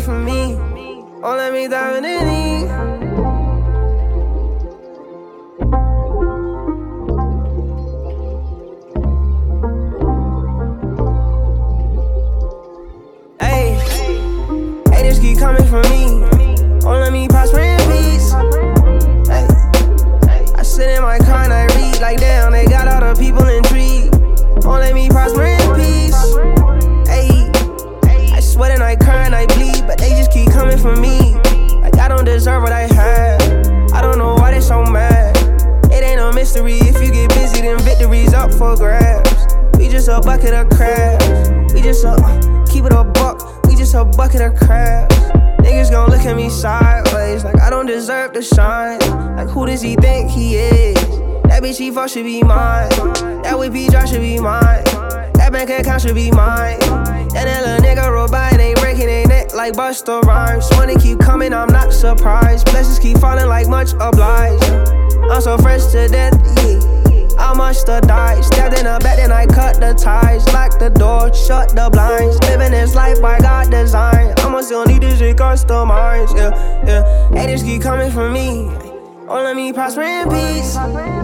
from me. Won't let me dive in any. Hey, haters keep coming for me. Won't let me prosper in peace. Hey, I sit in my car and I read like damn, they got all the people intrigued. Won't let me prosper in peace. Hey, I sweat and I cry and I bleed, but they just keep coming for me. Like I don't deserve what I have. I don't know why they so mad. It ain't no mystery. If you get busy, then victory's up for grabs. We just a bucket of crabs. We just keep it a buck. We just a bucket of crabs. Niggas gon' look at me sideways like I don't deserve to shine. Like who does he think he is? That bitch he fuck should be mine. That whip he drop should be mine. That bank account should be mine. That little nigga robot and they breaking their neck like Busta Rhymes. Money keep coming, I'm not surprised. Blessings keep falling like much obliged. I'm so fresh to death, yeah. I must have died. Stabbed in the back, then I cut the ties. Lock the door, shut the blinds. Living this life by God design. I'ma still need this shit customized, yeah. Haters keep coming for me. Won't let me prosper in peace.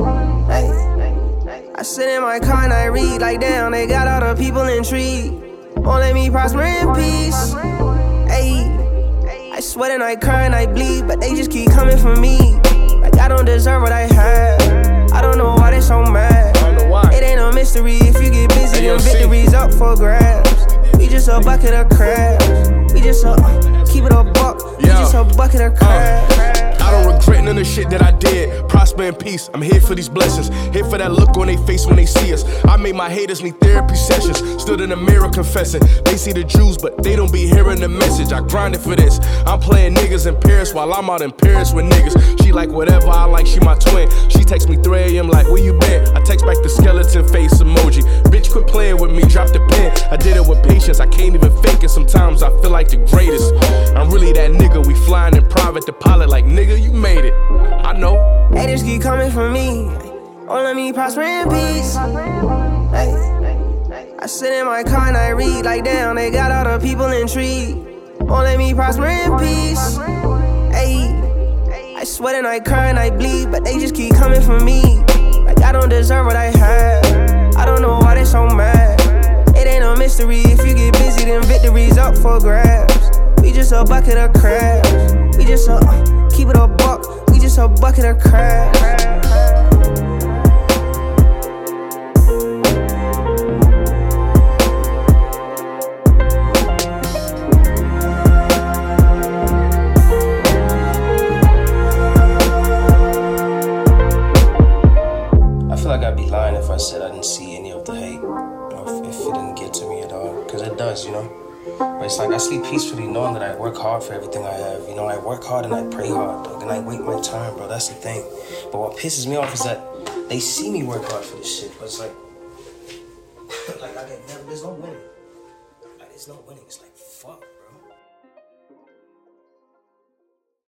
Hey, I sit in my car and I read like damn, they got all the people intrigued. Won't let me prosper in peace. Hey, I sweat and I cry and I bleed, but they just keep coming for me. Like I don't deserve what I have. I don't know why they so mad. It ain't no mystery. If you get busy, then victory's up for grabs. We just a bucket of crabs. We just keep it a buck. We just a bucket of crabs. I don't regret none of the shit that I did. Prosper in peace, I'm here for these blessings. Here for that look on their face when they see us. I made my haters need therapy sessions. Stood in the mirror confessing. They see the Jews, but they don't be hearing the message. I grinded for this. I'm playing niggas in Paris while I'm out in Paris with niggas. She like whatever I like, she my twin. She texts me 3 a.m. like, where you been? I text back the skeleton face emoji. Bitch, quit playing with me, drop the pen. I did it with patience, I can't even fake it. Sometimes I feel like the greatest. I'm really that nigga, we flying in private, the pilot like, nigga, you made it. I know. Haters keep coming for me. Won't let me prosper in peace. Hey, I sit in my car and I read like damn, they got all the people intrigued. Won't let me prosper in peace. Hey, I sweat and I cry and I bleed, but they just keep coming for me. Like I don't deserve what I have. I don't know why they so mad. It ain't no mystery. If you get busy, then victory's up for grabs. We just a bucket of crabs. We just keep it a buck. We just a bucket of crabs. I feel like I'd be lying if I said I didn't see any of the hate, or if it didn't get to me at all, because it does, you know. But it's like I sleep peacefully knowing that I work hard for everything I have. You know, I work hard and I pray hard, dog, and I wait my turn, bro. That's the thing. But what pisses me off is that they see me work hard for this shit, but it's like there's no winning. Like, there's no winning. It's like, fuck.